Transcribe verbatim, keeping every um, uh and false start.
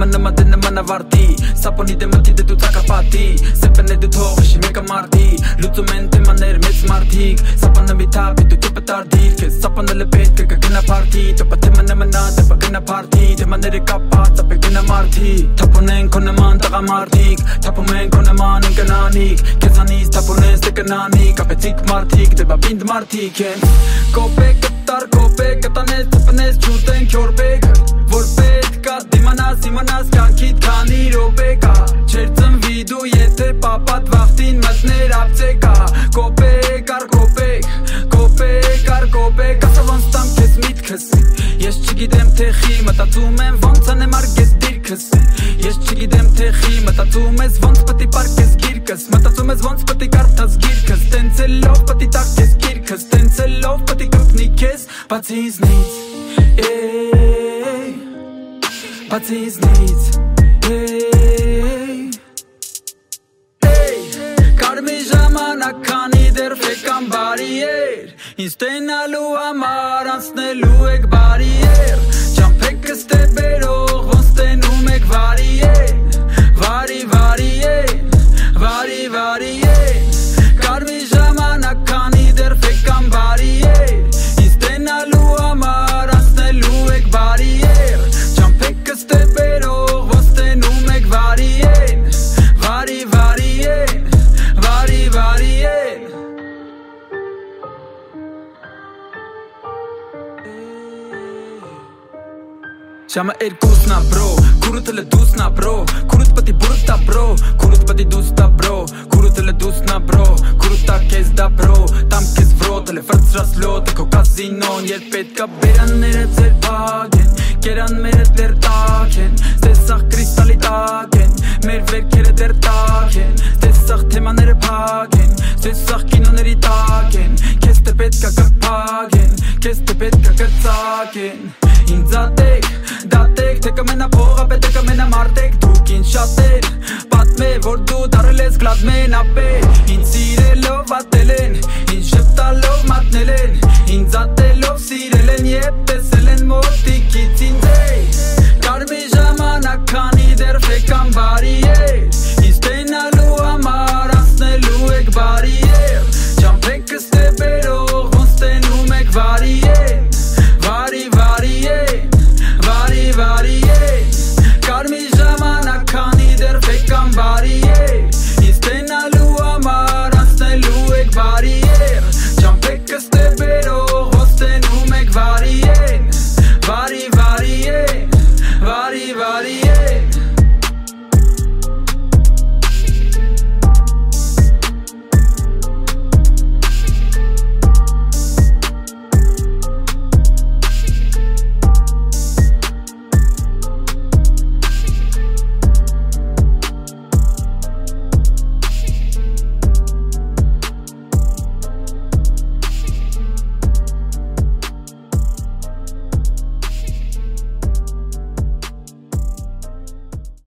նմա դե նման ավարտի Սապոնի դե մտի դե դու ծակապատի Սեպեն է դու թողշի մեկը մարդի Լուծում են թեմաներ մեծ մարդիկ Սապանը մի թապի դու կեպը տարդիր Կեզ սապանը լը պետք է կգնա պարտի Տպը թեմը նմնա դեպը գնա պարտի Թեմաները կապած ապե գնա մարդի Թապոն են քո նման տղամարդիկ Թապում են քո նման ընկնանիկ Կեզանից թապոն ես դե կնանիկ Ապեցիկ մարդիկ դեպա պինդ մարդիկ են Կոպեկ կտար կոպեկ կտանես ծպնես չուտեն քյորբեկ Որ պետք կա դիմանաս իմանաս կյանքիդ քանի ռոպե կա Չեր ծնվի դու եթե պապատ վախտին մտներ ապցեկա Կոպեկ առ կոպեկ Կոպեկ առ կոպեկ Ասա ոնց տամ քեզ միտքս Ես չգիտեմ թե խի մտածում եմ ոնց անեմ արգես դիրքս Ես չգիտեմ թե խի մտածում ես ոնց պտի պարկես գիրկս Մտածում ես ոնց պտի կարդաս գիրքս Տենցելով պտի տակես գիրքս Տենցելով պտի կպնի քեզ բացի իզնից Բացի իզնից Կարմի ժամանակ քանի դեռ ֆեկան բարի էր Ինձ տենալու համար անցնելու եք բարիեր Ճամփեքս թե բերող ոնց տենում եք վարի են Վարի վարի են Վարի վարի են Կարմի ժամանակ քանի դեռ ֆեկան բարի էր Ինձ տենալու համար անցնելու եք բարիեր Ճամփեքս թե բերող ոնց տենում եք վարի են Վարի վարի են Վարի վարի են Շամը երկուսնա բրո Քուրուտը լդուսնա բրո Քուրուտ պտի բուրտա բրո Քուրուտ պտի դուստա բրո Քուրուտը լդուսնա բրո Քուրուտա կեզ դա բրո Տամ կեզ վրո Տել է վրծրաս լոտ Քո կազինոն Երբ պետքա բերանները ձեր պակ են Կերան մերը դեր տակ են Տեսախ կրիստալի տակ են Մեր վերքերը դեր տակ են Տեսախ թեմաները պակ են Տեսախ կինոների տակ են Կեզ թե պետքա կպակ են Կեզ թե պետքա կծակ են Ինձ ատեք, դատեք, թե կմենա փողա պետ է կմենա մարդեք Դուք ինձ շատեր, պատմե, որ դու դարել ես կլադմեն ապե Ինձ սիրելով ատել են, ինձ շպտալով մատնել են Ինձ ատելով սիրել են, եբ տեսել են մոտիկից